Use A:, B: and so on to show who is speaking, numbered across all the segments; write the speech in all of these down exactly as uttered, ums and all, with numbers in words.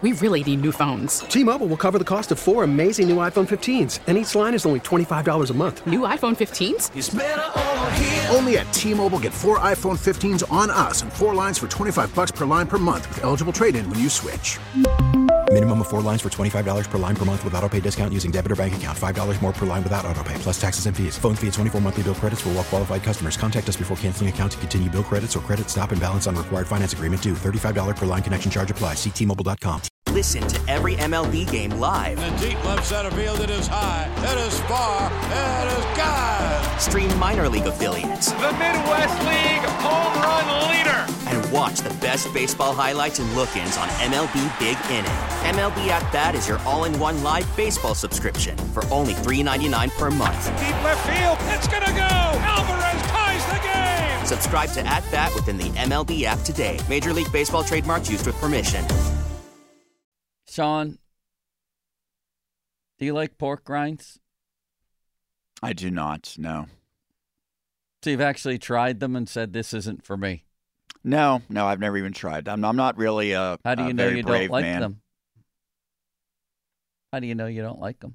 A: We really need new phones.
B: T-Mobile will cover the cost of four amazing new iPhone fifteens, and each line is only twenty-five dollars a month.
A: New iPhone fifteens?
C: It's better over here.
D: Only at T-Mobile, get four iPhone fifteens on us and four lines for twenty-five dollars per line per month with eligible trade-in when you switch.
E: Minimum of four lines for twenty-five dollars per line per month with autopay discount using debit or bank account. five dollars more per line without autopay, plus taxes and fees. Phone fee at twenty-four monthly bill credits for well-qualified customers. Contact us before canceling account to continue bill credits or credit stop and balance on required finance agreement due. thirty-five dollars per line connection charge applies. See T Mobile dot com.
F: Listen to every M L B game live.
G: In the deep left center field, it is high, it is far, it is gone.
F: Stream minor league affiliates.
H: The Midwest League home run leader.
F: And watch the best baseball highlights and look-ins on M L B Big Inning. M L B At Bat is your all-in-one live baseball subscription for only three dollars and ninety-nine cents per month.
H: Deep left field, it's gonna go. Alvarez ties the game.
F: Subscribe to At Bat within the M L B app today. Major League Baseball trademarks used with permission.
I: Sean, do you like pork rinds?
J: I do not, no.
I: So you've actually tried them and said, this isn't for me?
J: No, no, I've never even tried. I'm, I'm not really a
I: How do you
J: a
I: know
J: very
I: you
J: brave
I: don't like
J: man.
I: them? How do you know you don't like them?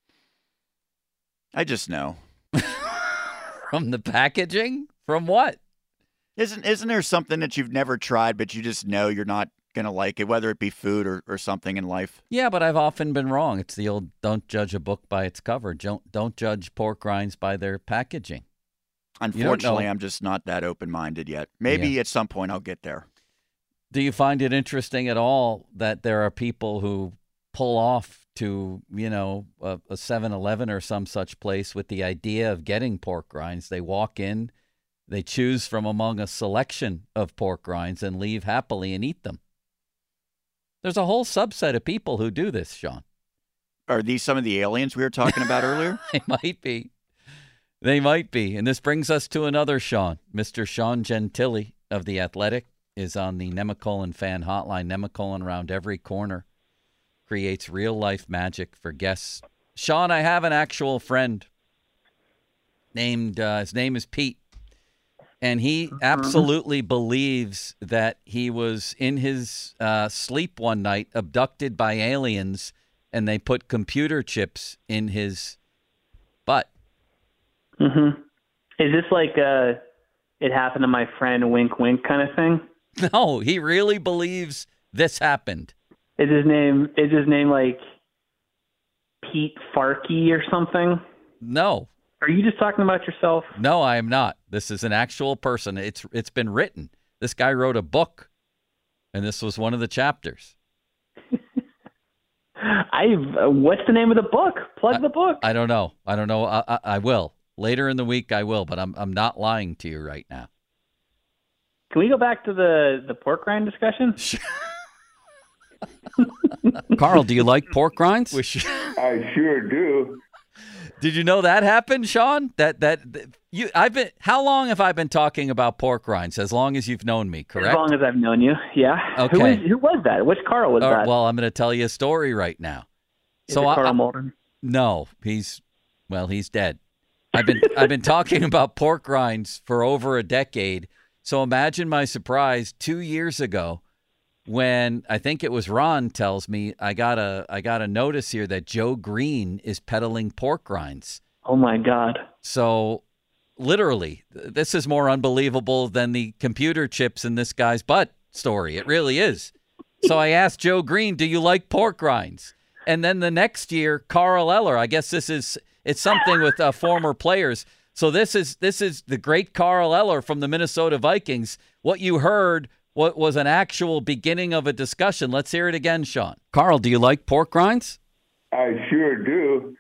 J: I just know.
I: From the packaging? From what?
J: Isn't isn't there something that you've never tried, but you just know you're not going to like it, whether it be food or, or something in life?
I: Yeah, but I've often been wrong. It's the old don't judge a book by its cover. Don't, don't judge pork rinds by their packaging.
J: Unfortunately, I'm just not that open-minded yet. Maybe yeah. At some point I'll get there.
I: Do you find it interesting at all that there are people who pull off to, you know, a, a seven eleven or some such place with the idea of getting pork rinds? They walk in, they choose from among a selection of pork rinds and leave happily and eat them. There's a whole subset of people who do this, Sean.
J: Are these some of the aliens we were talking about earlier?
I: They might be. They might be. And this brings us to another Sean. Mister Sean Gentili of The Athletic is on the Nemacolin fan hotline. Nemacolin around every corner creates real-life magic for guests. Sean, I have an actual friend named, uh, his name is Pete. And he absolutely believes that he was in his uh, sleep one night, abducted by aliens, and they put computer chips in his butt.
K: Mm-hmm. Is this like a it happened to my friend wink wink kind of thing?
I: No, he really believes this happened.
K: Is his name is his name like Pete Farkey or something?
I: No.
K: Are you just talking about yourself?
I: No, I am not. This is an actual person. It's it's been written. This guy wrote a book, and this was one of the chapters.
K: I uh, what's the name of the book? Plug
I: I,
K: the book.
I: I don't know. I don't know. I, I, I will later in the week. I will, but I'm I'm not lying to you right now.
K: Can we go back to the the pork rind discussion?
I: Carl, do you like pork rinds?
L: I sure do.
I: Did you know that happened, Sean? That, that that you I've been how long have I been talking about pork rinds? As long as you've known me, correct?
K: As long as I've known you, yeah.
I: Okay.
K: Who, is, who was that? Which Carl was
I: uh,
K: that?
I: Well, I'm going to tell you a story right now.
K: Is
I: so
K: it Carl
I: I,
K: Malden?
I: No, he's well, he's dead. I've been I've been talking about pork rinds for over a decade. So imagine my surprise two years ago when I think it was Ron tells me I got a I got a notice here that Joe Green is peddling pork rinds.
K: Oh my God!
I: So literally, this is more unbelievable than the computer chips in this guy's butt story. It really is. So I asked Joe Green, "Do you like pork rinds?" And then the next year, Carl Eller. I guess this is it's something with uh, former players. So this is this is the great Carl Eller from the Minnesota Vikings. What you heard. What was an actual beginning of a discussion. Let's hear it again, Sean. Carl, do you like pork rinds?
L: I sure do.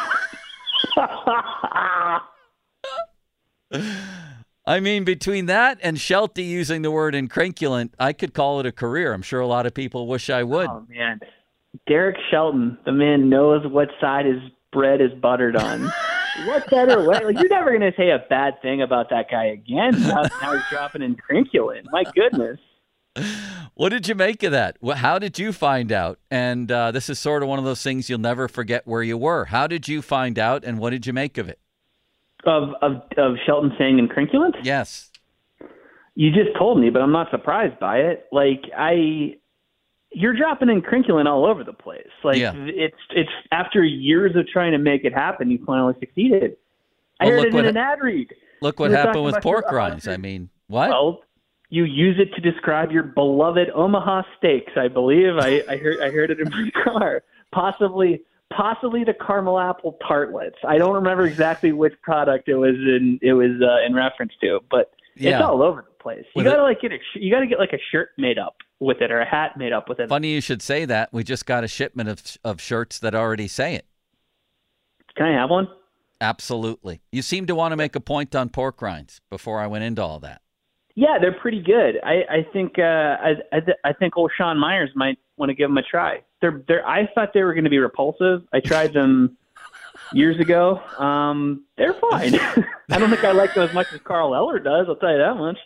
I: I mean, between that and Shelty using the word incrinculant, I could call it a career. I'm sure a lot of people wish I would.
K: Oh, man. Derek Shelton, the man knows what side his bread is buttered on. What better way? Like, you're never going to say a bad thing about that guy again. Now, now he's dropping incrinculant. My goodness.
I: What did you make of that? How did you find out? And uh, this is sort of one of those things you'll never forget where you were. How did you find out, and what did you make of it?
K: Of of, of Shelton saying incrinculant?
I: Yes.
K: You just told me, but I'm not surprised by it. Like, I you're dropping incrinculin all over the place. Like
I: Yeah.
K: it's it's after years of trying to make it happen, you finally succeeded. I
I: Well,
K: heard
I: look
K: it in
I: what
K: an
I: ha-
K: ad read.
I: Look what
K: You were
I: happened
K: talking
I: with
K: about
I: pork
K: your-
I: rinds. I mean, what?
K: Well, you use it to describe your beloved Omaha steaks, I believe. I, I heard I heard it in my car. Possibly possibly the caramel apple tartlets. I don't remember exactly which product it was in it was uh, in reference to, but
I: Yeah.
K: it's all over the place. You
I: With
K: gotta
I: it-
K: like get a sh- you gotta get like a shirt made up with it or a hat made up with it.
I: Funny you should say that. We just got a shipment of of shirts that already say it.
K: Can I have one?
I: Absolutely. You seem to want to make a point on pork rinds before I went into all that.
K: Yeah, they're pretty good. I, I think uh, I, I, th- I think old Sean Myers might want to give them a try. They're they're. I thought they were going to be repulsive. I tried them years ago. Um, they're fine. I don't think I like them as much as Carl Eller does. I'll tell you that much.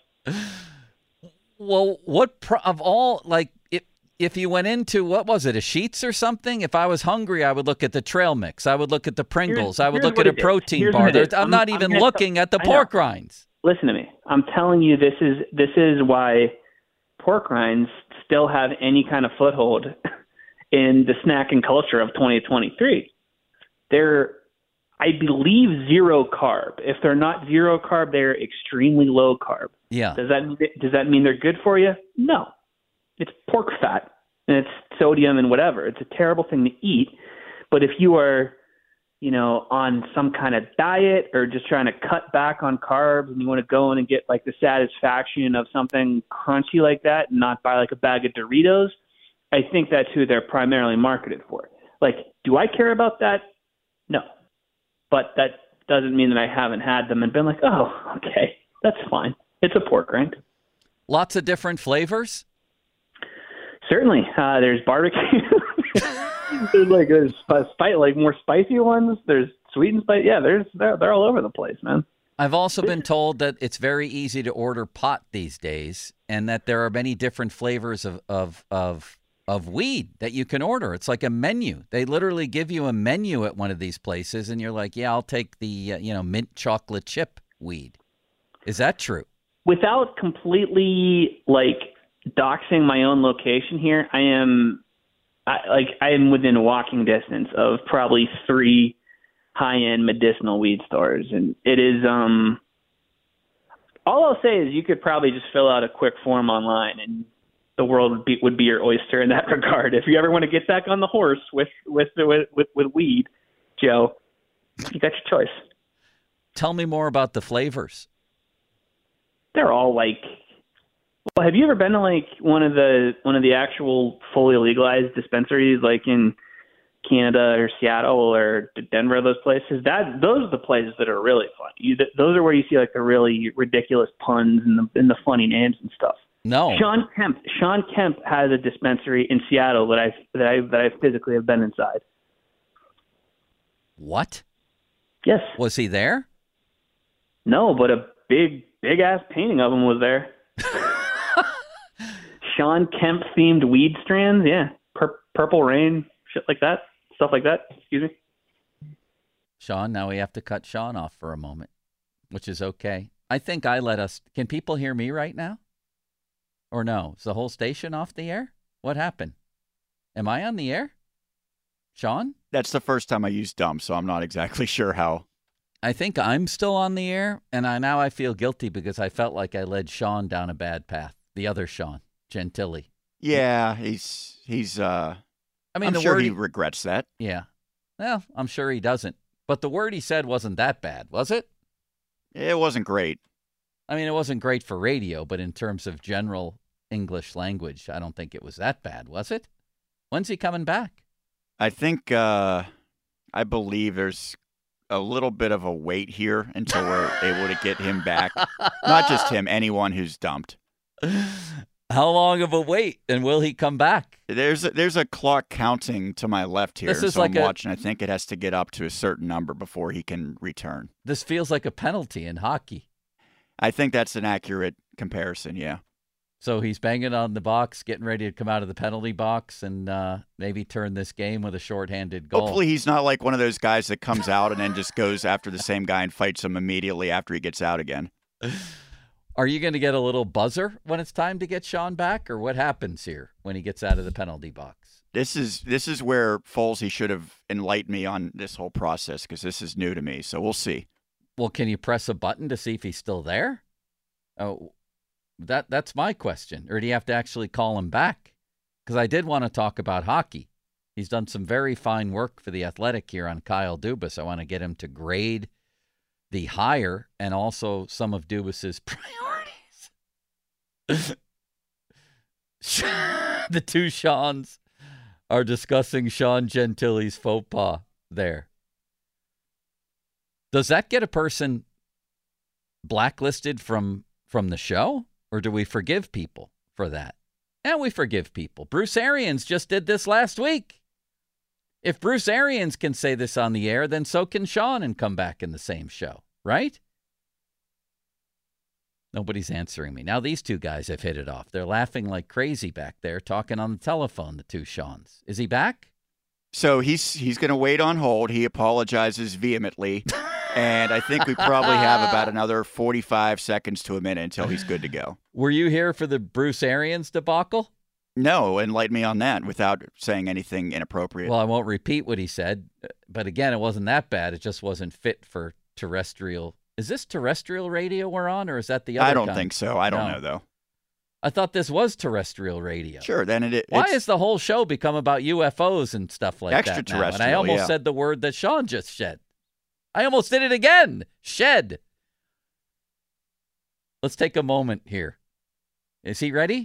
I: Well, what pro- of all, like, if, if you went into, what was it, a Sheetz or something? If I was hungry, I would look at the trail mix. I would look at the Pringles.
K: Here's-
I: I would
K: here's
I: look
K: what
I: at a
K: it is.
I: protein
K: Here's
I: bar.
K: what it
I: There's-
K: is.
I: I'm,
K: I'm-
I: not
K: I'm
I: even
K: gonna
I: looking
K: tell-
I: at the
K: I know.
I: pork rinds.
K: Listen to me. I'm telling you, this is this is why pork rinds still have any kind of foothold in the snacking culture of twenty twenty-three. They're, I believe, zero carb. If they're not zero carb, they're extremely low carb.
I: Yeah.
K: Does that does that mean they're good for you? No. It's pork fat and it's sodium and whatever. It's a terrible thing to eat. But if you are, you know, on some kind of diet or just trying to cut back on carbs and you want to go in and get like the satisfaction of something crunchy like that and not buy like a bag of Doritos, I think that's who they're primarily marketed for. Like, do I care about that? No. But that doesn't mean that I haven't had them and been like, oh, okay, that's fine. It's a pork rind.
I: Lots of different flavors?
K: Certainly. Uh, there's barbecue. There's like there's spi- like more spicy ones. There's sweet and spicy. Yeah, there's they're, they're all over the place, man.
I: I've also been told that it's very easy to order pot these days and that there are many different flavors of, of, of, of weed that you can order. It's like a menu. They literally give you a menu at one of these places and you're like, yeah, I'll take the, uh, you know, mint chocolate chip weed. Is that true?
K: Without completely like doxing my own location here, I am I, like I am within walking distance of probably three high-end medicinal weed stores, and it is um. All I'll say is you could probably just fill out a quick form online, and the world would be would be your oyster in that regard. If you ever want to get back on the horse with with with with, with weed, Joe, you got your choice.
I: Tell me more about the flavors.
K: They're all like. Well, have you ever been to like one of the one of the actual fully legalized dispensaries, like in Canada or Seattle or Denver, those places? That those are the places that are really fun. You, those are where you see like the really ridiculous puns and the and the funny names and stuff.
I: No,
K: Sean Kemp. Sean Kemp has a dispensary in Seattle that I that I that I physically have been inside.
I: What?
K: Yes.
I: Was he there?
K: No, but a big big ass painting of him was there. Sean Kemp themed weed strands, yeah, Pur- purple rain, shit like that, stuff like that. Excuse me,
I: Sean. Now we have to cut Sean off for a moment, which is okay. I think I let us. Can people hear me right now? Or no? Is the whole station off the air? What happened? Am I on the air? Sean?
J: That's the first time I used dumb, so I'm not exactly sure how.
I: I think I'm still on the air, and I now I feel guilty because I felt like I led Sean down a bad path. The other Sean, Gentili.
J: Yeah, he's he's. uh
I: I mean,
J: I'm
I: the
J: sure
I: word
J: he regrets that.
I: Yeah. Well, I'm sure he doesn't. But the word he said wasn't that bad, was it?
J: It wasn't great.
I: I mean, it wasn't great for radio, but in terms of general English language, I don't think it was that bad, was it? When's he coming back?
J: I think, uh, I believe there's a little bit of a wait here until we're able to get him back. Not just him, anyone who's dumped.
I: How long of a wait, and will he come back?
J: There's a, there's a clock counting to my left here,
I: This is
J: so
I: like
J: I'm
I: a-
J: watching. I think it has to get up to a certain number before he can return.
I: This feels like a penalty in hockey.
J: I think that's an accurate comparison, yeah.
I: So he's banging on the box, getting ready to come out of the penalty box and uh, maybe turn this game with a shorthanded goal.
J: Hopefully he's not like one of those guys that comes out and then just goes after the same guy and fights him immediately after he gets out again.
I: Are you going to get a little buzzer when it's time to get Sean back, or what happens here when he gets out of the penalty box?
J: This is this is where Foles, he should have enlightened me on this whole process, because this is new to me. So we'll see.
I: Well, can you press a button to see if he's still there? Oh, that that's my question. Or do you have to actually call him back? Because I did want to talk about hockey. He's done some very fine work for the Athletic here on Kyle Dubas. I want to get him to grade the hire and also some of Dubas's priorities. The two Seans are discussing Sean Gentili's faux pas there. Does that get a person blacklisted from from the show, or do we forgive people for that? And we forgive people. Bruce Arians just did this last week. If Bruce Arians can say this on the air, then so can Sean and come back in the same show, right? Nobody's answering me. Now these two guys have hit it off. They're laughing like crazy back there, talking on the telephone, the two Seans. Is he back?
J: So he's he's going to wait on hold. He apologizes vehemently. And I think we probably have about another forty-five seconds to a minute until he's good to go.
I: Were you here for the Bruce Arians debacle?
J: No, enlighten me on that without saying anything inappropriate.
I: Well, I won't repeat what he said. But again, it wasn't that bad. It just wasn't fit for terrestrial. Is this terrestrial radio we're on, or is that the other
J: I don't
I: kind?
J: think so. I don't
I: no.
J: know, though.
I: I thought this was terrestrial radio.
J: Sure, then it.
I: Why has the whole show become about U F Os and stuff like that now?
J: Extraterrestrial,
I: And I almost
J: yeah.
I: said the word that Sean just said. I almost did it again. Shed. Let's take a moment here. Is he ready?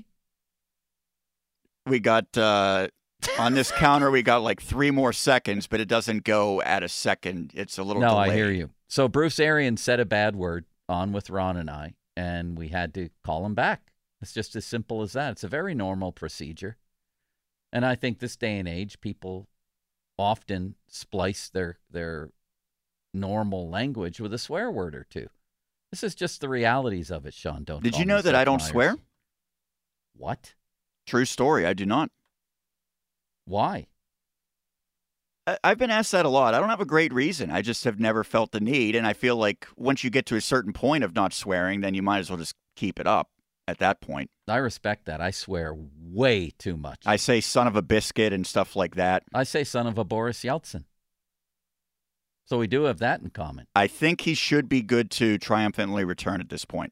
J: We got, uh, on this counter, we got like three more seconds, but it doesn't go at a second. It's a little
I: No,
J: delayed.
I: I hear you. So Bruce Arians said a bad word on with Ron and I, and we had to call him back. It's just as simple as that. It's a very normal procedure. And I think this day and age, people often splice their their normal language with a swear word or two. This is just the realities of it, Sean. Don't
J: Did
I: call
J: you
I: me
J: know that
I: Seth
J: I don't
I: Meyers.
J: swear?
I: What?
J: True story. I do not.
I: Why?
J: I- I've been asked that a lot. I don't have a great reason. I just have never felt the need. And I feel like once you get to a certain point of not swearing, then you might as well just keep it up at that point.
I: I respect that. I swear way too much.
J: I say son of a biscuit and stuff like that.
I: I say son of a Boris Yeltsin. So we do have that in common.
J: I think he should be good to triumphantly return at this point.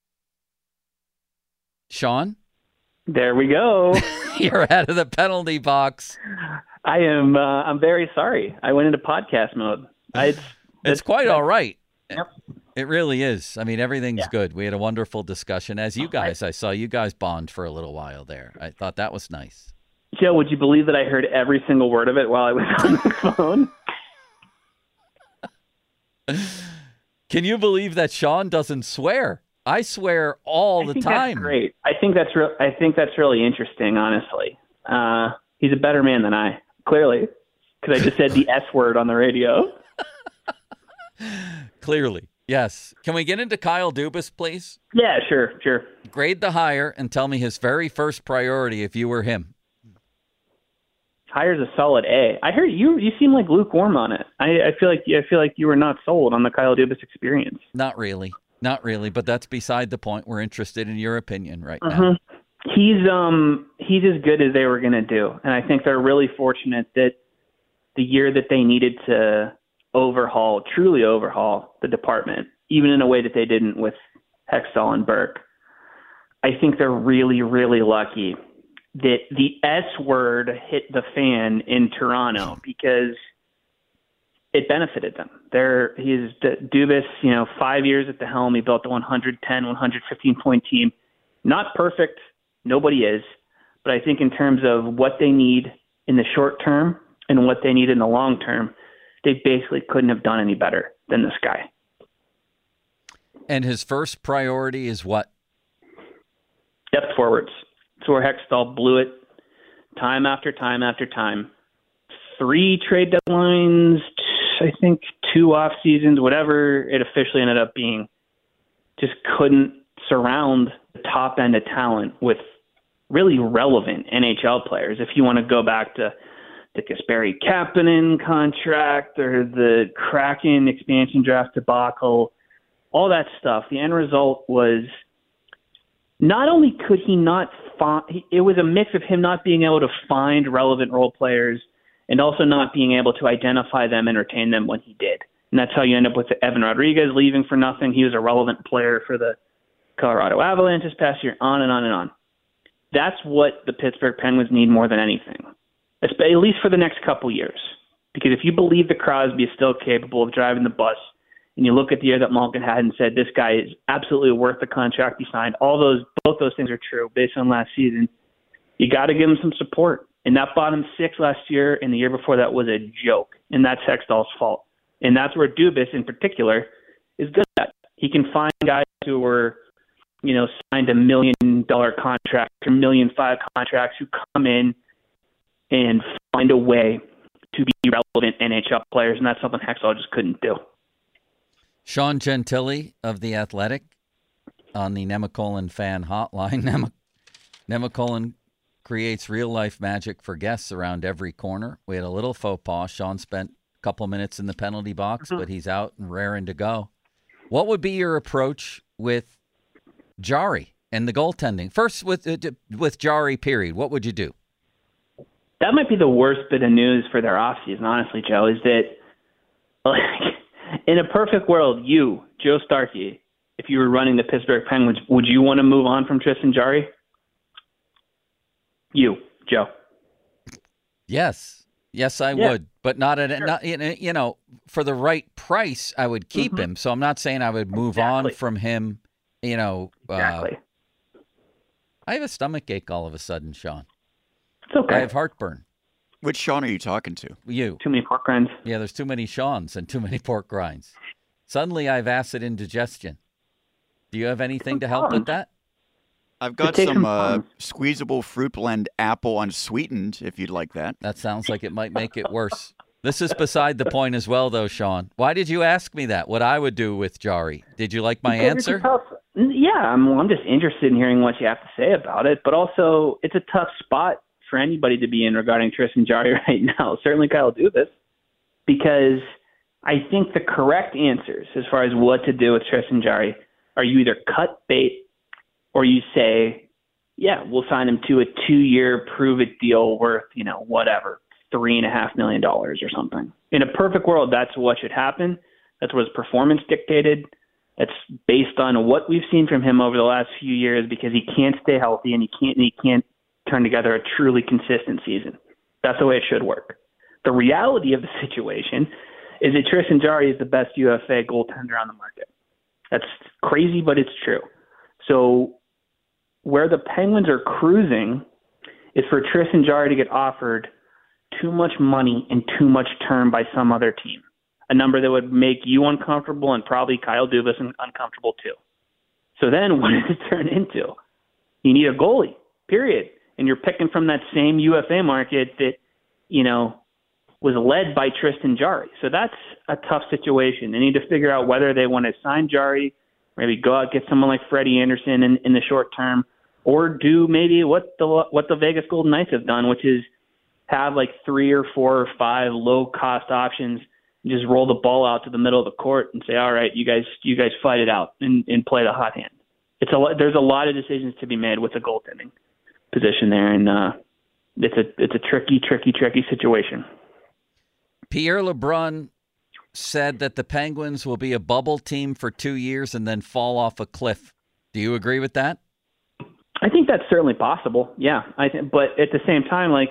I: Sean?
K: There we go.
I: You're out of the penalty box.
K: I am. Uh, I'm very sorry. I went into podcast mode. I, it's,
I: It's quite all right.
K: Yep.
I: It really is. I mean, everything's
K: Yeah.
I: good. We had a wonderful discussion. As you
K: Oh,
I: guys, I saw you guys bond for a little while there. I thought that was nice.
K: Joe, would you believe that I heard every single word of it while I was on the phone?
I: Can you believe that Sean doesn't swear? I swear all
K: I
I: the
K: think
I: time.
K: That's great. I think that's real. I think that's really interesting. Honestly, uh, he's a better man than I. Clearly, because I just said the S word on the radio.
I: Clearly, yes. Can we get into Kyle Dubas, please?
K: Yeah, sure, sure.
I: Grade the hire and tell me his very first priority if you were him.
K: Hire's a solid A. I heard you. You seem like lukewarm on it. I, I feel like I feel like you were not sold on the Kyle Dubas experience.
I: Not really. Not really, but that's beside the point. We're interested in your opinion right now.
K: Uh-huh. He's um he's as good as they were going to do, and I think they're really fortunate that the year that they needed to overhaul, truly overhaul the department, even in a way that they didn't with Hextall and Burke. I think they're really, really lucky that the S word hit the fan in Toronto because it benefited them. They're, he's Dubas, you know, five years at the helm. He built a one ten, one fifteen point team. Not perfect. Nobody is. But I think in terms of what they need in the short term and what they need in the long term, they basically couldn't have done any better than this guy.
I: And his first priority is what?
K: Depth forwards. It's where Hextall blew it time after time after time. Three trade deadlines, I think two off seasons, whatever it officially ended up being, just couldn't surround the top end of talent with really relevant N H L players. If you want to go back to the Kasperi Kapanen contract or the Kraken expansion draft debacle, all that stuff, the end result was not only could he not find, it was a mix of him not being able to find relevant role players and also not being able to identify them and retain them when he did. And that's how you end up with Evan Rodriguez leaving for nothing. He was a relevant player for the Colorado Avalanche this past year, on and on and on. That's what the Pittsburgh Penguins need more than anything, at least for the next couple years. Because if you believe that Crosby is still capable of driving the bus, and you look at the year that Malkin had and said, this guy is absolutely worth the contract he signed, all those, both those things are true based on last season, you got to give him some support. And that bottom six last year and the year before that was a joke, and that's Hextall's fault. And that's where Dubas in particular is good at. He can find guys who were, you know, signed a million dollar contract or million five contracts who come in and find a way to be relevant N H L players, and that's something Hextall just couldn't do.
I: Sean Gentili of The Athletic on the Nemacolin fan hotline. Nem- Nemacolin creates real-life magic for guests around every corner. We had a little faux pas. Sean spent a couple minutes in the penalty box, mm-hmm. but he's out and raring to go. What would be your approach with Jarry and the goaltending? First, with uh, with Jarry, period. What would you do?
K: That might be the worst bit of news for their offseason, honestly, Joe, is that, like, in a perfect world, you, Joe Starkey, if you were running the Pittsburgh Penguins, would you want to move on from Tristan Jarry? You, Joe.
I: Yes. Yes, I yeah. would, but not at sure. not you know for the right price. I would keep mm-hmm. him. So I'm not saying I would move exactly. on from him. You know,
K: exactly.
I: Uh, I have a stomach ache all of a sudden, Sean.
K: It's okay.
I: I have heartburn.
J: Which Sean are you talking to?
I: You.
K: Too many pork rinds.
I: Yeah, there's too many Seans and too many pork rinds. Suddenly, I have acid indigestion. Do you have anything to help with that?
J: I've got some uh, squeezable fruit blend apple unsweetened, if you'd like that.
I: That sounds like it might make it worse. This is beside the point as well, though, Sean. Why did you ask me that, what I would do with Jarry? Did you like my
K: because
I: answer?
K: Tough, yeah, I'm, I'm just interested in hearing what you have to say about it. But also, it's a tough spot for anybody to be in regarding Tristan Jarry right now. Certainly Kyle Dubas, because I think the correct answers as far as what to do with Tristan Jarry are you either cut bait or you say, yeah, we'll sign him to a two-year prove-it deal worth, you know, whatever, three and a half million dollars or something. In a perfect world, that's what should happen. That's what his performance dictated. That's based on what we've seen from him over the last few years, because he can't stay healthy and he can't he can't turn together a truly consistent season. That's the way it should work. The reality of the situation is that Tristan Jarry is the best U F A goaltender on the market. That's crazy, but it's true. So where the Penguins are cruising is for Tristan Jarry to get offered too much money and too much term by some other team, a number that would make you uncomfortable and probably Kyle Dubas uncomfortable too. So then what does it turn into? You need a goalie, period. And you're picking from that same U F A market that, you know, was led by Tristan Jarry. So that's a tough situation. They need to figure out whether they want to sign Jarry, maybe go out, get someone like Freddie Anderson in, in the short term, or do maybe what the what the Vegas Golden Knights have done, which is have like three or four or five low-cost options and just roll the ball out to the middle of the court and say, all right, you guys you guys fight it out and, and play the hot hand. It's a There's a lot of decisions to be made with the goaltending position there, and uh, it's a it's a tricky, tricky, tricky situation.
I: Pierre LeBrun said that the Penguins will be a bubble team for two years and then fall off a cliff. Do you agree with that?
K: I think that's certainly possible. Yeah, I think, but at the same time, like,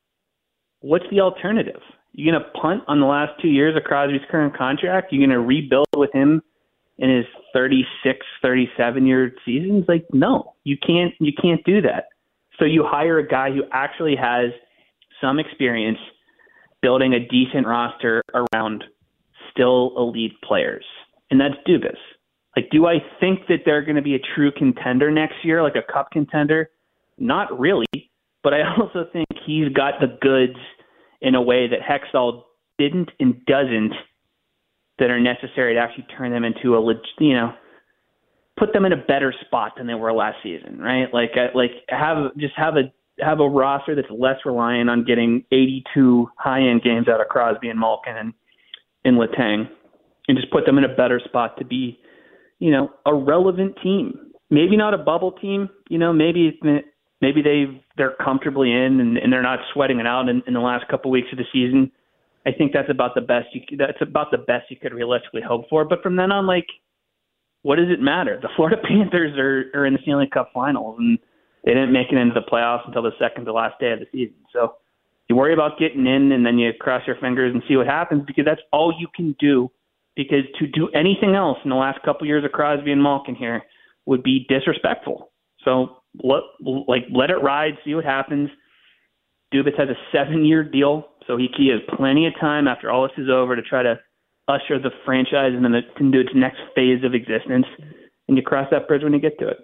K: what's the alternative? You're going to punt on the last two years of Crosby's current contract? You're going to rebuild with him in his thirty-six, thirty-seven year seasons? Like, no, you can't. You can't do that. So you hire a guy who actually has some experience building a decent roster around still elite players, and that's Dubas. Like, do I think that they're going to be a true contender next year, like a cup contender? Not really, but I also think he's got the goods in a way that Hextall didn't and doesn't, that are necessary to actually turn them into a, you know, put them in a better spot than they were last season, right? Like, like have just have a have a roster that's less reliant on getting eighty-two high-end games out of Crosby and Malkin and, and Letang, and just put them in a better spot to be, you know, a relevant team maybe not a bubble team. You know, maybe maybe they they're comfortably in and, and they're not sweating it out in, in the last couple weeks of the season. I think that's about the best you could, that's about the best you could realistically hope for. But from then on, like, what does it matter? The Florida Panthers are, are in the Stanley Cup Finals, and they didn't make it into the playoffs until the second to last day of the season. So you worry about getting in, and then you cross your fingers and see what happens, because that's all you can do. Because to do anything else in the last couple of years of Crosby and Malkin here would be disrespectful. So let, like, let it ride, see what happens. Dubas has a seven-year deal, so he, he has plenty of time after all this is over to try to usher the franchise into, the, into its next phase of existence, and you cross that bridge when you get to it.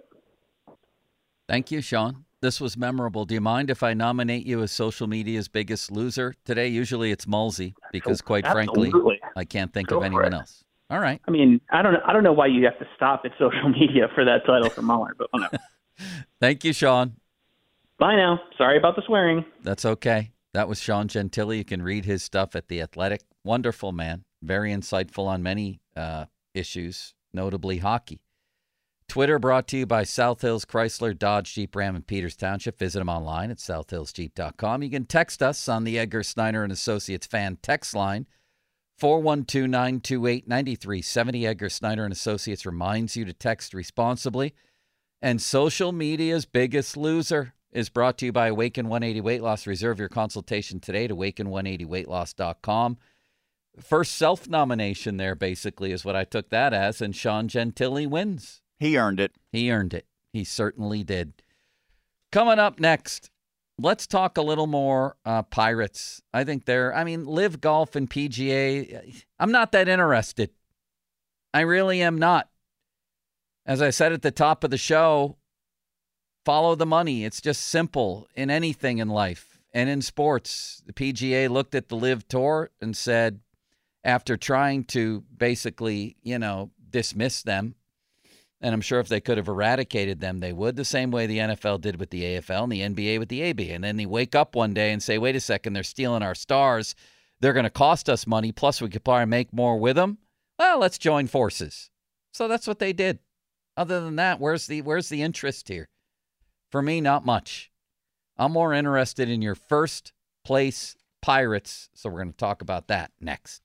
I: Thank you, Sean. This was memorable. Do you mind if I nominate you as social media's biggest loser today? Usually it's Mulsey, because quite
K: Absolutely.
I: frankly, I can't think
K: Go
I: of anyone
K: it.
I: else. All right.
K: I mean, I don't, I don't know why you have to stop at social media for that title for Mueller, but whatever.
I: Thank you, Sean.
K: Bye now. Sorry about the swearing.
I: That's okay. That was Sean Gentili. You can read his stuff at The Athletic. Wonderful man. Very insightful on many uh, issues, notably hockey. Twitter brought to you by South Hills Chrysler, Dodge, Jeep, Ram, and Peters Township. Visit them online at south hills jeep dot com. You can text us on the Edgar Snyder and Associates fan text line, four one two, nine two eight, nine three seven zero. Edgar Snyder and Associates reminds you to text responsibly. And social media's biggest loser is brought to you by Awaken one eighty Weight Loss. Reserve your consultation today at awaken one eighty weight loss dot com. First self-nomination there, basically, is what I took that as, and Sean Gentili wins.
J: He earned it.
I: He earned it. He certainly did. Coming up next, let's talk a little more uh, Pirates. I think they're, I mean, Live Golf and P G A, I'm not that interested. I really am not. As I said at the top of the show, follow the money. It's just simple in anything in life and in sports. The P G A looked at the Live Tour and said, after trying to basically, you know, dismiss them, and I'm sure if they could have eradicated them, they would, the same way the N F L did with the A F L and the N B A with the A B. And then they wake up one day and say, wait a second, they're stealing our stars. They're going to cost us money, plus we could probably make more with them. Well, let's join forces. So that's what they did. Other than that, where's the where's the interest here? For me, not much. I'm more interested in your first place Pirates, so we're going to talk about that next.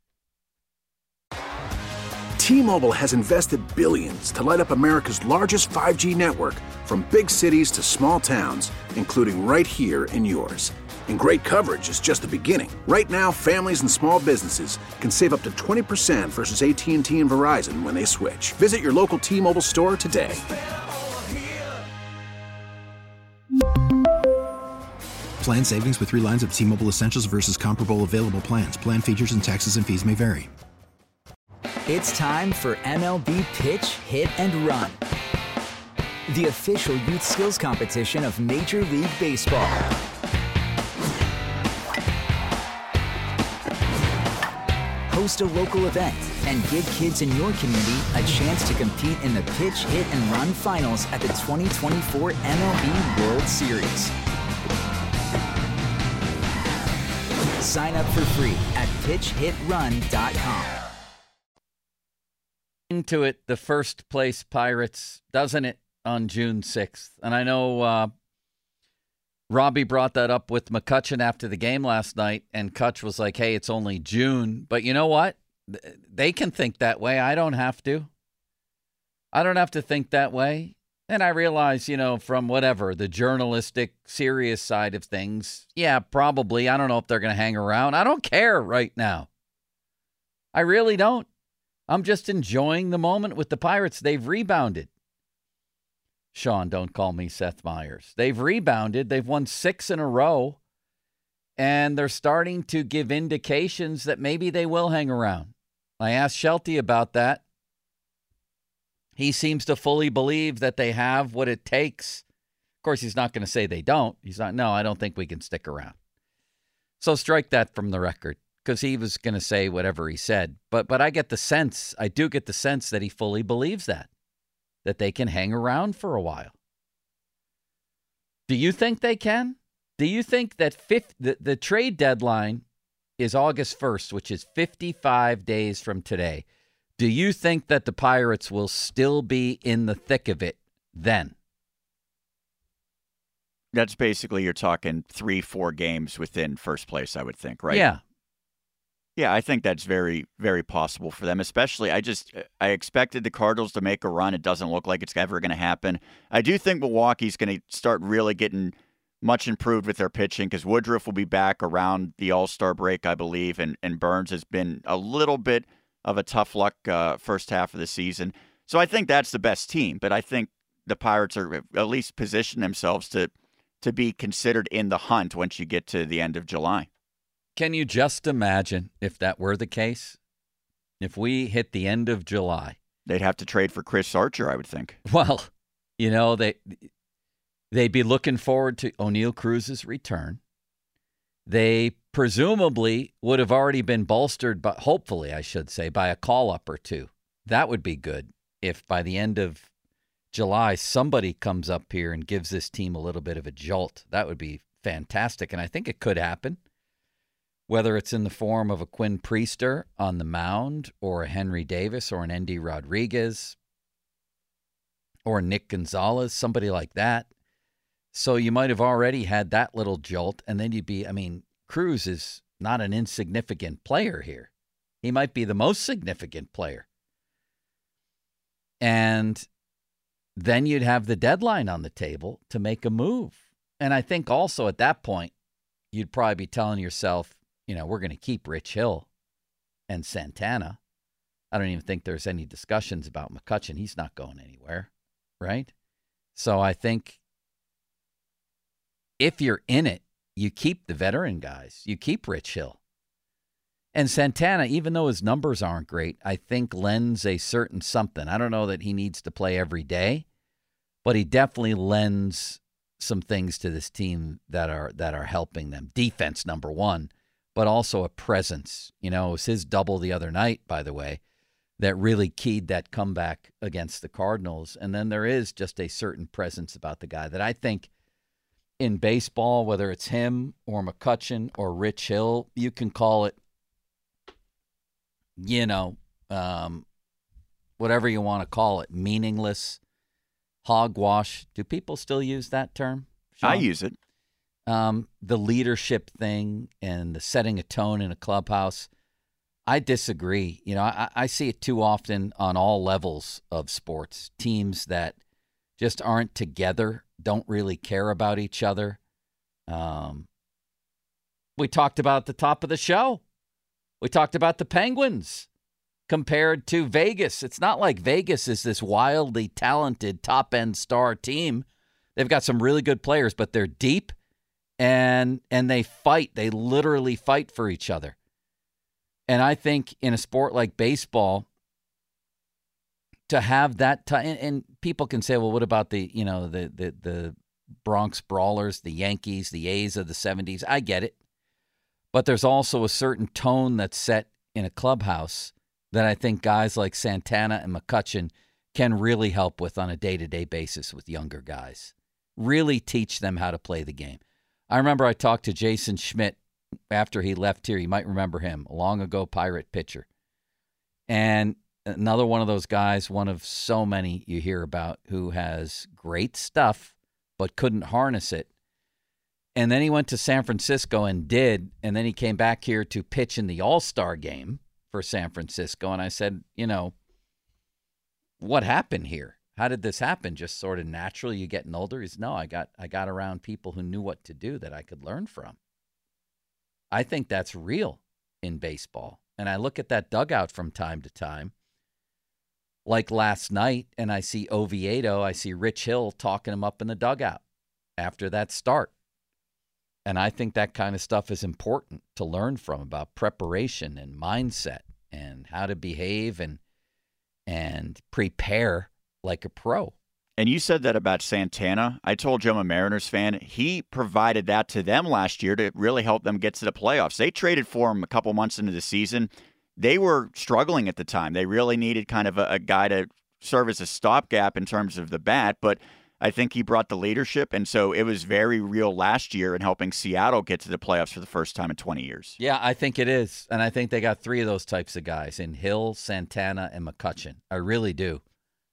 D: T-Mobile has invested billions to light up America's largest five G network, from big cities to small towns, including right here in yours. And great coverage is just the beginning. Right now, families and small businesses can save up to twenty percent versus A T and T and Verizon when they switch. Visit your local T-Mobile store today.
E: Plan savings with three lines of T-Mobile Essentials versus comparable available plans. Plan features and taxes and fees may vary.
C: It's time for M L B Pitch, Hit, and Run, the official youth skills competition of Major League Baseball. Host a local event and give kids in your community a chance to compete in the Pitch, Hit, and Run finals at the twenty twenty-four M L B World Series. Sign up for free at pitch hit run dot com.
I: Into it, the first place Pirates, doesn't it, on June sixth? And I know uh, Robbie brought that up with McCutchen after the game last night, and Kutch was like, hey, it's only June. But you know what? They can think that way. I don't have to. I don't have to think that way. And I realize, you know, from whatever, the journalistic, serious side of things, yeah, probably. I don't know if they're going to hang around. I don't care right now. I really don't. I'm just enjoying the moment with the Pirates. They've rebounded. Sean, don't call me Seth Meyers. They've rebounded. They've won six in a row. And they're starting to give indications that maybe they will hang around. I asked Shelty about that. He seems to fully believe that they have what it takes. Of course, he's not going to say they don't. He's not, no, I don't think we can stick around. So strike that from the record, because he was going to say whatever he said. But but I get the sense, I do get the sense that he fully believes that, that they can hang around for a while. Do you think they can? Do you think that fifth, the, the trade deadline is August first, which is fifty-five days from today? Do you think that the Pirates will still be in the thick of it then.
J: That's basically, you're talking three, four games within first place, I would think, right?
I: Yeah.
J: Yeah, I think that's very, very possible for them. Especially, I just I expected the Cardinals to make a run. It doesn't look like it's ever going to happen. I do think Milwaukee's going to start really getting much improved with their pitching because Woodruff will be back around the All-Star break, I believe, and, and Burns has been a little bit of a tough luck uh, first half of the season. So I think that's the best team, but I think the Pirates are at least position themselves to to be considered in the hunt once you get to the end of July.
I: Can you just imagine if that were the case? If we hit the end of July.
J: They'd have to trade for Chris Archer, I would think.
I: Well, you know, they, they'd be looking forward to O'Neill Cruz's return. They presumably would have already been bolstered, but hopefully, I should say, by a call-up or two. That would be good if by the end of July, somebody comes up here and gives this team a little bit of a jolt. That would be fantastic, and I think it could happen. Whether it's in the form of a Quinn Priester on the mound or a Henry Davis or an Endy Rodriguez or Nick Gonzalez, somebody like that. So you might have already had that little jolt, and then you'd be, I mean, Cruz is not an insignificant player here. He might be the most significant player. And then you'd have the deadline on the table to make a move. And I think also at that point, you'd probably be telling yourself, you know, we're going to keep Rich Hill and Santana. I don't even think there's any discussions about McCutchen. He's not going anywhere, right? So I think if you're in it, you keep the veteran guys. You keep Rich Hill. And Santana, even though his numbers aren't great, I think lends a certain something. I don't know that he needs to play every day, but he definitely lends some things to this team that are that are helping them. Defense, number one, but also a presence. You know, it was his double the other night, by the way, that really keyed that comeback against the Cardinals. And then there is just a certain presence about the guy that I think in baseball, whether it's him or McCutchen or Rich Hill, you can call it, you know, um, whatever you want to call it, meaningless, hogwash. Do people still use that term, Sean?
J: I use it.
I: Um, the leadership thing and the setting a tone in a clubhouse. I disagree. You know, I, I see it too often on all levels of sports. Teams that just aren't together, don't really care about each other. Um, we talked about at the top of the show. We talked about the Penguins compared to Vegas. It's not like Vegas is this wildly talented top-end star team. They've got some really good players, but they're deep and and they fight. They literally fight for each other. And I think in a sport like baseball, to have that t- and, and people can say, well, what about the, you know, the the the Bronx Brawlers, the Yankees, the A's of the seventies? I get it. But there's also a certain tone that's set in a clubhouse that I think guys like Santana and McCutchen can really help with on a day-to-day basis with younger guys. Really teach them how to play the game. I remember I talked to Jason Schmidt after he left here. You might remember him, a long ago Pirate pitcher. And another one of those guys, one of so many you hear about, who has great stuff but couldn't harness it. And then he went to San Francisco and did, and then he came back here to pitch in the All-Star game for San Francisco. And I said, you know, what happened here? How did this happen? Just sort of naturally, you getting older? He said, no, I got I got around people who knew what to do that I could learn from. I think that's real in baseball. And I look at that dugout from time to time, like last night, and I see Oviedo, I see Rich Hill talking him up in the dugout after that start. And I think that kind of stuff is important to learn from, about preparation and mindset and how to behave and and prepare like a pro.
J: And you said that about Santana. I told you I'm a Mariners fan. He provided that to them last year to really help them get to the playoffs. They traded for him a couple months into the season. They were struggling at the time. They really needed kind of a, a guy to serve as a stopgap in terms of the bat, but I think he brought the leadership, and so it was very real last year in helping Seattle get to the playoffs for the first time in twenty years.
I: Yeah, I think it is, and I think they got three of those types of guys in Hill, Santana, and McCutchen. I really do.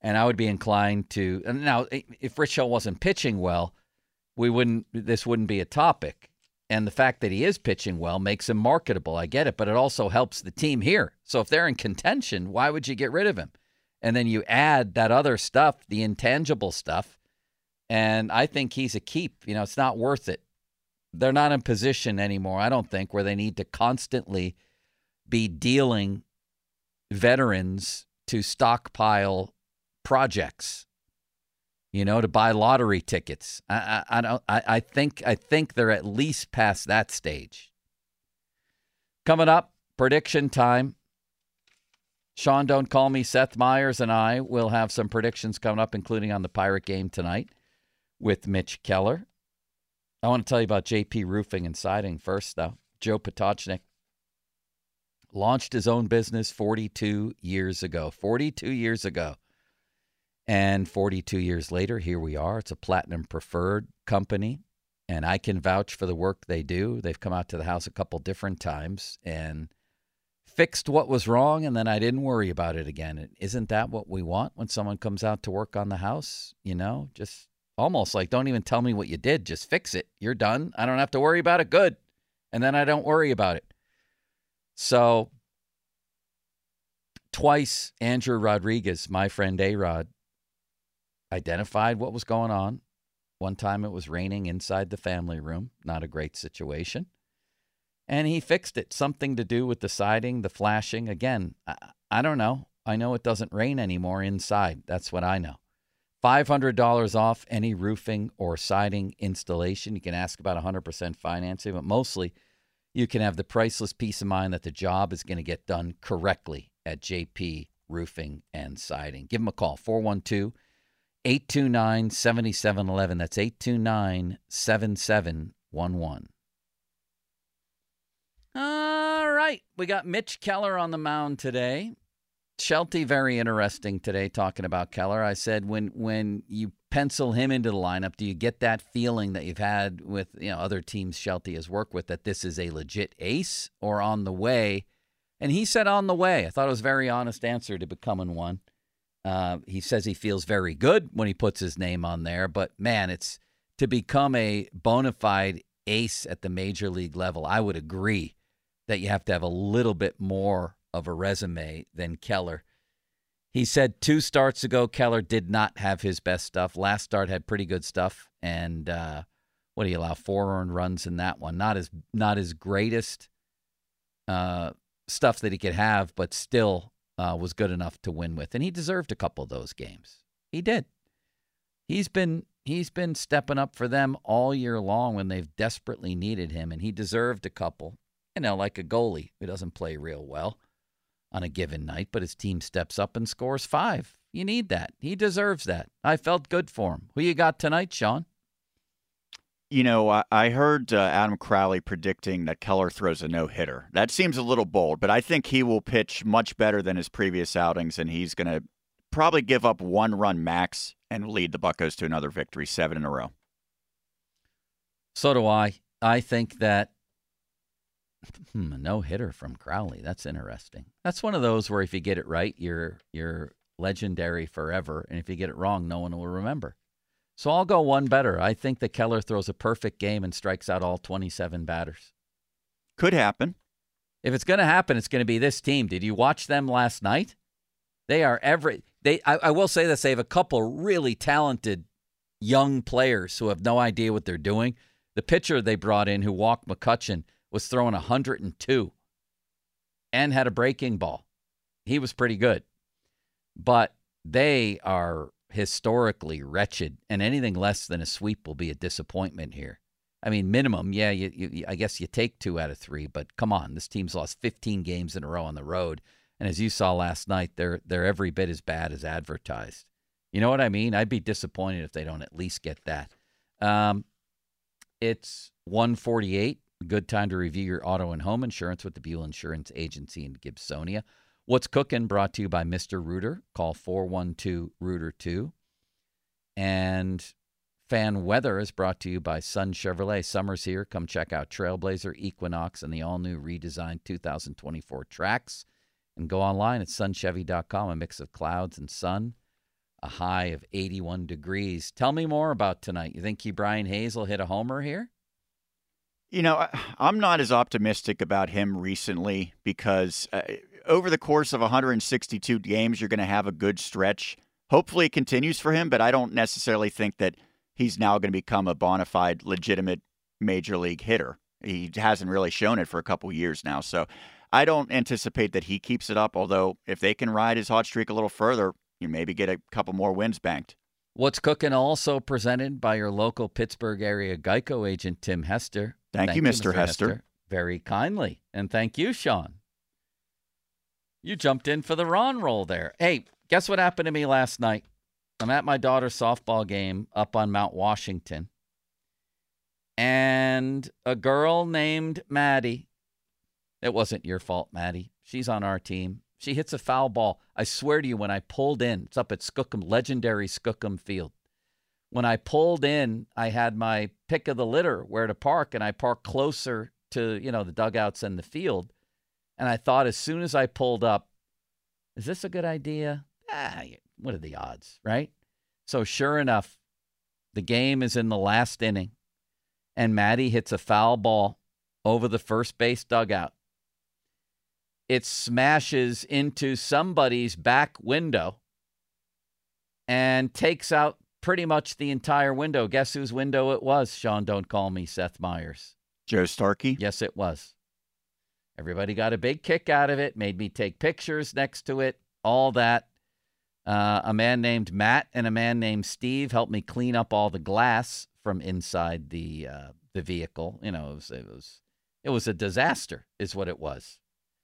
I: And I would be inclined to. And now, if Rich Hill wasn't pitching well, we wouldn't. This wouldn't be a topic. And the fact that he is pitching well makes him marketable. I get it, but it also helps the team here. So if they're in contention, why would you get rid of him? And then you add that other stuff, the intangible stuff, and I think he's a keep. You know, it's not worth it. They're not in position anymore, I don't think, where they need to constantly be dealing veterans to stockpile projects, you know, to buy lottery tickets. I, I, I don't. I, I think. I think they're at least past that stage. Coming up, prediction time. Sean, don't call me. Seth Meyers and I will have some predictions coming up, including on the Pirate game tonight with Mitch Keller. I want to tell you about J P Roofing and Siding first, though. Joe Potocznik launched his own business forty-two years ago. forty-two years ago. And forty-two years later, here we are. It's a platinum preferred company, and I can vouch for the work they do. They've come out to the house a couple different times and fixed what was wrong, and then I didn't worry about it again. Isn't that what we want when someone comes out to work on the house? You know, just almost like, don't even tell me what you did. Just fix it. You're done. I don't have to worry about it. Good. And then I don't worry about it. So twice, Andrew Rodriguez, my friend A-Rod, identified what was going on. One time it was raining inside the family room. Not a great situation. And he fixed it. Something to do with the siding, the flashing. Again, I, I don't know. I know it doesn't rain anymore inside. That's what I know. five hundred dollars off any roofing or siding installation. You can ask about one hundred percent financing, but mostly you can have the priceless peace of mind that the job is going to get done correctly at J P Roofing and Siding. Give them a call, four one two, eight two nine, seven seven one one. That's eight two nine, seven seven one one. All right. We got Mitch Keller on the mound today. Shelty, very interesting today talking about Keller. I said, when when you pencil him into the lineup, do you get that feeling that you've had with, you know, other teams Shelty has worked with, that this is a legit ace or on the way? And he said on the way. I thought it was a very honest answer to becoming one. Uh, he says he feels very good when he puts his name on there. But, man, it's to become a bona fide ace at the major league level, I would agree that you have to have a little bit more of a resume than Keller. He said two starts ago, Keller did not have his best stuff. Last start had pretty good stuff. And uh, what do you allow? Four earned runs in that one. Not his, not his greatest uh, stuff that he could have, but still uh, was good enough to win with. And he deserved a couple of those games. He did. He's been he's been stepping up for them all year long when they've desperately needed him, and he deserved a couple. You know, like a goalie who doesn't play real well on a given night, but his team steps up and scores five. You need that. He deserves that. I felt good for him. Who you got tonight, Sean?
J: You know, I, I heard uh, Adam Crowley predicting that Keller throws a no-hitter. That seems a little bold, but I think he will pitch much better than his previous outings, and he's going to probably give up one run max and lead the Buccos to another victory, seven in a row.
I: So do I. I think that Hmm, a no-hitter from Crowley. That's interesting. That's one of those where if you get it right, you're you're legendary forever, and if you get it wrong, no one will remember. So I'll go one better. I think that Keller throws a perfect game and strikes out all twenty-seven batters.
J: Could happen.
I: If it's going to happen, it's going to be this team. Did you watch them last night? They are every they. I, I will say this: they have a couple really talented young players who have no idea what they're doing. The pitcher they brought in, who walked McCutchen, was throwing one hundred two and had a breaking ball. He was pretty good. But they are historically wretched, and anything less than a sweep will be a disappointment here. I mean, minimum, yeah, you, you, I guess you take two out of three, but come on, this team's lost fifteen games in a row on the road, and as you saw last night, they're they're every bit as bad as advertised. You know what I mean? I'd be disappointed if they don't at least get that. Um, it's one forty-eight. Good time to review your auto and home insurance with the Buell Insurance Agency in Gibsonia. What's Cooking? Brought to you by Mister Reuter. Call four one two, Reuter two. And Fan Weather is brought to you by Sun Chevrolet. Summer's here. Come check out Trailblazer, Equinox, and the all-new redesigned two thousand twenty-four Trax. And go online at sun chevy dot com, a mix of clouds and sun. a high of eighty-one degrees. Tell me more about tonight. You think Ke'Bryan Hayes will hit a homer here?
J: You know, I'm not as optimistic about him recently because uh, over the course of one hundred sixty-two games, you're going to have a good stretch. Hopefully it continues for him, but I don't necessarily think that he's now going to become a bona fide, legitimate major league hitter. He hasn't really shown it for a couple years now. So I don't anticipate that he keeps it up, although if they can ride his hot streak a little further, you maybe get a couple more wins banked.
I: What's Cooking also presented by your local Pittsburgh area Geico agent, Tim Hester.
J: Thank, thank you, Mister Mister Hester. Hester.
I: Very kindly. And thank you, Sean. You jumped in for the Ron roll there. Hey, guess what happened to me last night? I'm at my daughter's softball game up on Mount Washington. And a girl named Maddie, it wasn't your fault, Maddie. She's on our team. She hits a foul ball. I swear to you, when I pulled in, it's up at Skookum, legendary Skookum Field. When I pulled in, I had my pick of the litter where to park, and I parked closer to, you know, the dugouts and the field. And I thought as soon as I pulled up, is this a good idea? Ah, what are the odds, right? So sure enough, the game is in the last inning, and Maddie hits a foul ball over the first base dugout. It smashes into somebody's back window and takes out pretty much the entire window. Guess whose window it was? Sean, don't call me Seth Meyers.
J: Joe Starkey?
I: Yes, it was. Everybody got a big kick out of it, made me take pictures next to it, all that. Uh, a man named Matt and a man named Steve helped me clean up all the glass from inside the uh, the vehicle. You know, it was, it was it was a disaster is what it was.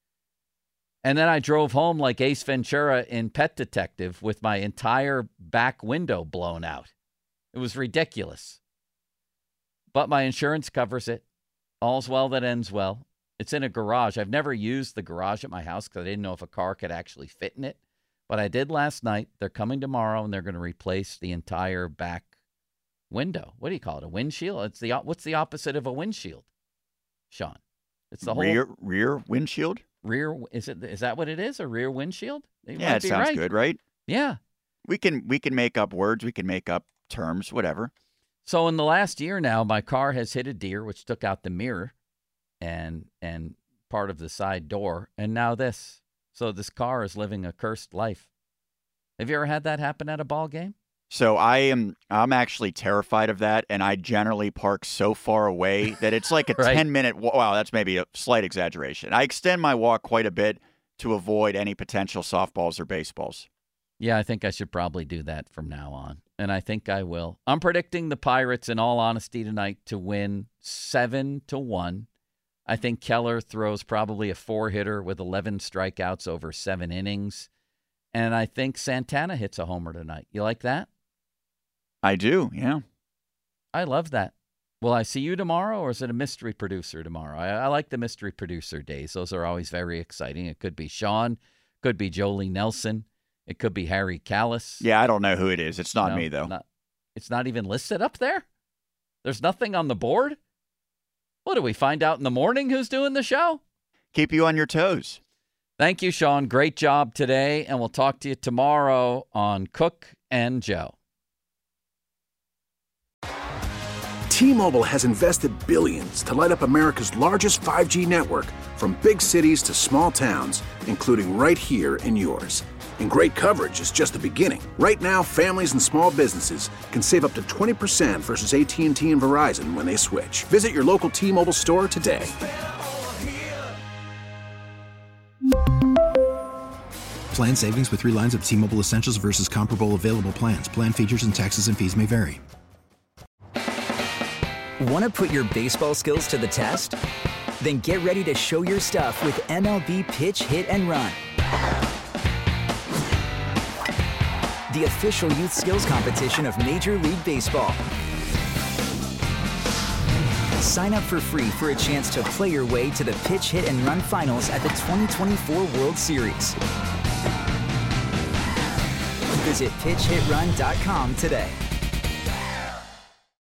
I: And then I drove home like Ace Ventura in Pet Detective with my entire back window blown out. It was ridiculous. But my insurance covers it. All's well that ends well. It's in a garage. I've never used the garage at my house because I didn't know if a car could actually fit in it. But I did last night. They're coming tomorrow, and they're going to replace the entire back window. What do you call it? A windshield? It's the What's the opposite of a windshield, Sean? It's the
J: rear,
I: whole
J: rear windshield?
I: Rear, is it? Is that what it is? A rear windshield? You
J: yeah, it sounds
I: right.
J: good, right?
I: Yeah.
J: We can we can make up words. We can make up terms, whatever.
I: So in the last year now, my car has hit a deer, which took out the mirror and and part of the side door, and now this. So this car is living a cursed life. Have you ever had that happen at a ball game?
J: So I am I'm actually terrified of that, and I generally park so far away that it's like a
I: right.
J: ten minute walk. Wow, that's maybe a slight exaggeration. I extend my walk quite a bit to avoid any potential softballs or baseballs.
I: Yeah, I think I should probably do that from now on, and I think I will. I'm predicting the Pirates, in all honesty, tonight to win seven to one. I think Keller throws probably a four-hitter with eleven strikeouts over seven innings, and I think Santana hits a homer tonight. You like that?
J: I do, yeah.
I: I love that. Will I see you tomorrow, or is it a mystery producer tomorrow? I, I like the mystery producer days. Those are always very exciting. It could be Sean, could be Jolie Nelson, it could be Harry Callis.
J: Yeah, I don't know who it is. It's not
I: no,
J: me, though.
I: Not, it's not even listed up there? There's nothing on the board? What, do we find out in the morning who's doing the show?
J: Keep you on your toes.
I: Thank you, Sean. Great job today, and we'll talk to you tomorrow on Cook and Joe.
D: T-Mobile has invested billions to light up America's largest five G network, from big cities to small towns, including right here in yours. And great coverage is just the beginning. Right now, families and small businesses can save up to twenty percent versus A T and T and Verizon when they switch. Visit your local T-Mobile store today.
E: Plan savings with three lines of T-Mobile Essentials versus comparable available plans. Plan features and taxes and fees may vary.
C: Want to put your baseball skills to the test? Then get ready to show your stuff with M L B Pitch, Hit, and Run. The official youth skills competition of Major League Baseball. Sign up for free for a chance to play your way to the Pitch, Hit, and Run finals at the twenty twenty-four World Series. Visit pitch hit run dot com today.